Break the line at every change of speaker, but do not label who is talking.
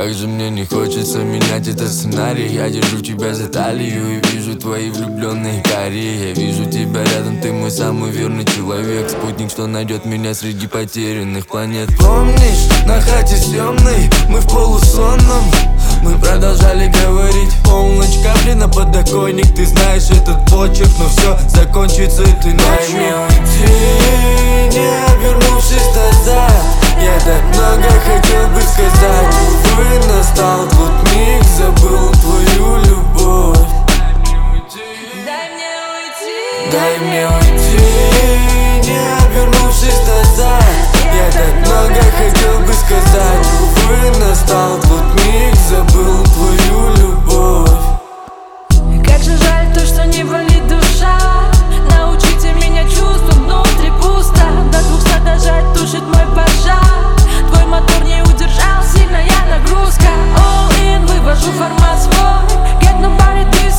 Как же мне не хочется менять этот сценарий. Я держу тебя за талию и вижу твои влюбленные карие. Я вижу тебя рядом, ты мой самый верный человек. Спутник, что найдет меня среди потерянных планет. Помнишь, на хате съемной, мы в полусонном, мы продолжали говорить. Полночь, капли на подоконник. Ты знаешь этот почерк, но все закончится этой ночью. Дай мне уйти, не обернувшись назад. Я так много хотел бы сказать. Увы, настал тот миг, забыл твою любовь. Дай мне уйти, не обернувшись назад. Я так много хотел бы сказать. Увы, настал тот миг, забыл твою любовь.
Как же жаль то, что не болит душа. Научите меня чувствам, внутри пусто. До 200 дожать тушит мой пожар. Твой мотор не удержал, сильная нагрузка. All in, вывожу формат свой. Get nobody this